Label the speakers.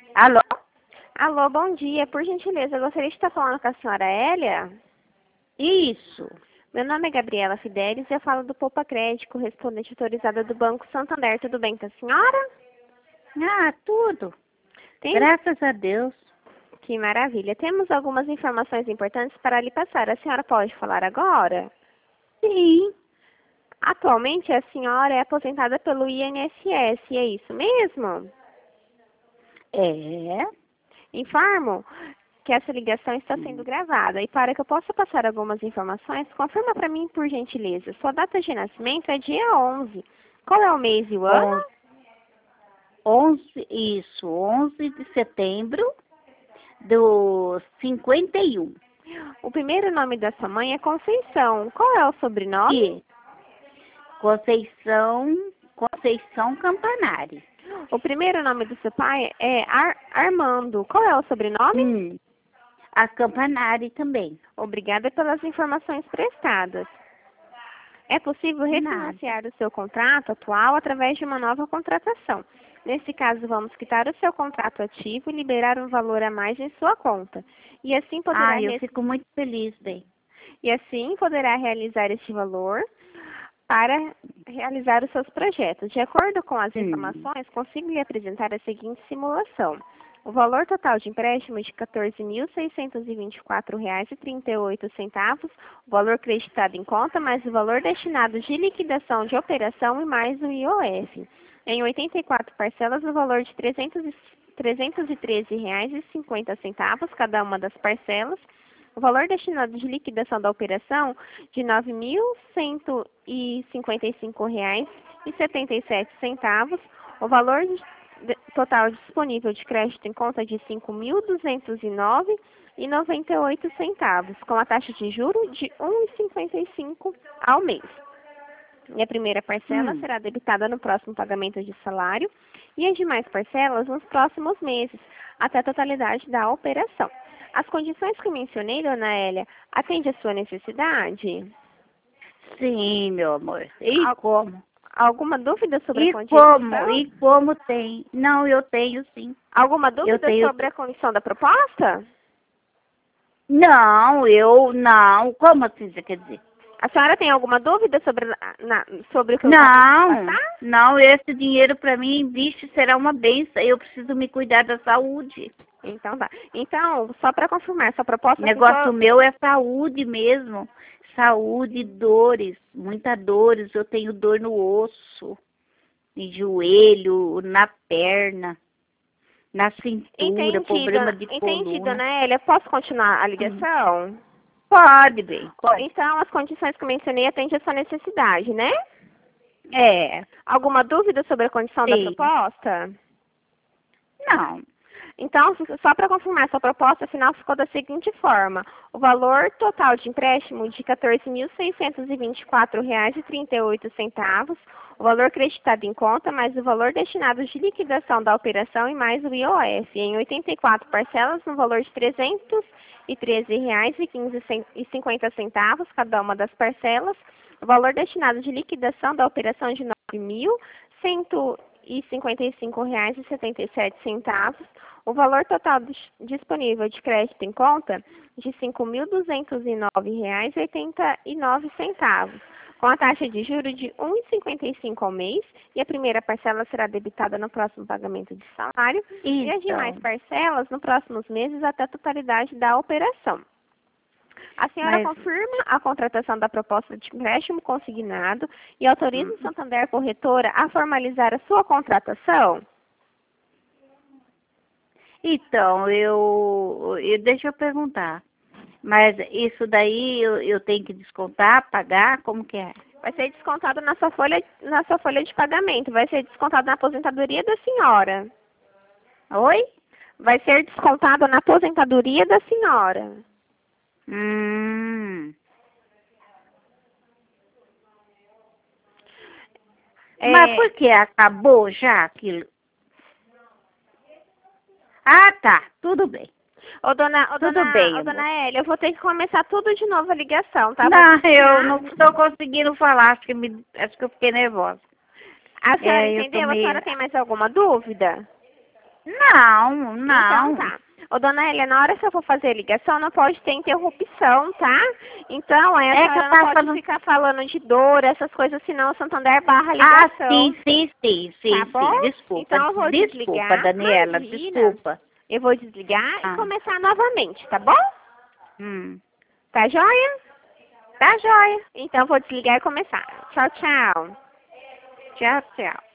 Speaker 1: Alô?
Speaker 2: Alô, bom dia. Por gentileza, eu gostaria de estar falando com a senhora Hélia.
Speaker 1: Isso.
Speaker 2: Meu nome é Gabriela Fidelis e eu falo do Poupa Crédito, correspondente autorizada do Banco Santander. Tudo bem com a senhora?
Speaker 1: Ah, tudo.
Speaker 2: Tem?
Speaker 1: Graças a Deus.
Speaker 2: Que maravilha. Temos algumas informações importantes para lhe passar. A senhora pode falar agora?
Speaker 1: Sim.
Speaker 2: Atualmente, a senhora é aposentada pelo INSS, é isso mesmo?
Speaker 1: É.
Speaker 2: Informo que essa ligação está sendo gravada. E para que eu possa passar algumas informações, confirma para mim, por gentileza. Sua data de nascimento é dia 11. Qual é o mês e o ano?
Speaker 1: 11 de setembro do 51.
Speaker 2: O primeiro nome da sua mãe é Conceição. Qual é o sobrenome?
Speaker 1: E Conceição Campanari.
Speaker 2: O primeiro nome do seu pai é Armando. Qual é o sobrenome?
Speaker 1: A Campanari também.
Speaker 2: Obrigada pelas informações prestadas. É possível refinanciar o seu contrato atual através de uma nova contratação. Nesse caso, vamos quitar o seu contrato ativo e liberar um valor a mais em sua conta. E assim poderá,
Speaker 1: Eu fico muito feliz bem.
Speaker 2: e assim poderá realizar este valor para realizar os seus projetos. De acordo com as informações, consigo lhe apresentar a seguinte simulação. O valor total de empréstimo de R$ 14.624,38, o valor creditado em conta, mais o valor destinado de liquidação de operação e mais o IOF. Em 84 parcelas, no valor de R$ 313,50 cada uma das parcelas, o valor destinado de liquidação da operação de R$ 9.155,77, o valor total disponível de crédito em conta de R$ 5.209,98, com a taxa de juros de 1,55 ao mês. E a primeira parcela será debitada no próximo pagamento de salário e as demais parcelas nos próximos meses, até a totalidade da operação. As condições que mencionei, dona Hélia, atende à sua necessidade?
Speaker 1: Sim, meu amor. E como?
Speaker 2: Alguma dúvida sobre a condição?
Speaker 1: E como tem? Não, eu tenho sim.
Speaker 2: Alguma dúvida sobre a condição da proposta?
Speaker 1: Não, não. Como assim você quer dizer?
Speaker 2: A senhora tem alguma dúvida sobre o que eu
Speaker 1: Não, não, esse dinheiro para mim, vixe, será uma benção. Eu preciso me cuidar da saúde.
Speaker 2: Então tá. Então, só para confirmar, essa proposta...
Speaker 1: O negócio meu é saúde mesmo. Saúde, dores, muitas dores. Eu tenho dor no osso, no joelho, na perna, na cintura, problema de coluna.
Speaker 2: Entendi, dona Hélia. Posso continuar a ligação?
Speaker 1: Pode, bem, pode.
Speaker 2: Então, as condições que eu mencionei atendem a sua necessidade, né?
Speaker 1: É.
Speaker 2: Alguma dúvida sobre a condição da proposta?
Speaker 1: Não.
Speaker 2: Então, só para confirmar, sua proposta final ficou da seguinte forma. O valor total de empréstimo de R$ 14.624,38, o valor creditado em conta, mais o valor destinado de liquidação da operação e mais o IOF, em 84 parcelas, no valor de R$ 313,50 cada uma das parcelas, o valor destinado de liquidação da operação de R$ 9.155,77, o valor total disponível de crédito em conta de R$ 5.209,89, com a taxa de juros de 1,55 ao mês, e a primeira parcela será debitada no próximo pagamento de salário, e as demais parcelas nos próximos meses até a totalidade da operação. A senhora confirma a contratação da proposta de empréstimo consignado e autoriza o Santander Corretora a formalizar a sua contratação?
Speaker 1: Então, deixa eu perguntar. Mas isso daí eu tenho que descontar, pagar, como que é?
Speaker 2: Vai ser descontado na sua folha de pagamento, vai ser descontado na aposentadoria da senhora.
Speaker 1: Oi?
Speaker 2: Vai ser descontado na aposentadoria da senhora.
Speaker 1: Mas por que acabou já aquilo? Ah, tá, tudo bem.
Speaker 2: Dona Hélia, eu vou ter que começar tudo de novo a ligação, tá?
Speaker 1: Não, eu não estou conseguindo falar, acho que eu fiquei nervosa.
Speaker 2: A senhora entendeu? A senhora tem mais alguma dúvida?
Speaker 1: Não, não.
Speaker 2: Então tá. Ô, dona Elia, na hora que eu for fazer a ligação, não pode ter interrupção, tá? Então, a senhora não pode ficar falando de dor, essas coisas, senão o Santander barra a ligação.
Speaker 1: Ah, sim.
Speaker 2: Tá bom?
Speaker 1: Desculpa.
Speaker 2: Então, eu vou
Speaker 1: Desculpa,
Speaker 2: desligar.
Speaker 1: Daniela,
Speaker 2: Imagina.
Speaker 1: desculpa.
Speaker 2: Eu vou desligar e começar novamente, tá bom? Tá joia?
Speaker 1: Tá joia.
Speaker 2: Então, vou desligar e começar. Tchau, tchau.
Speaker 1: Tchau, tchau.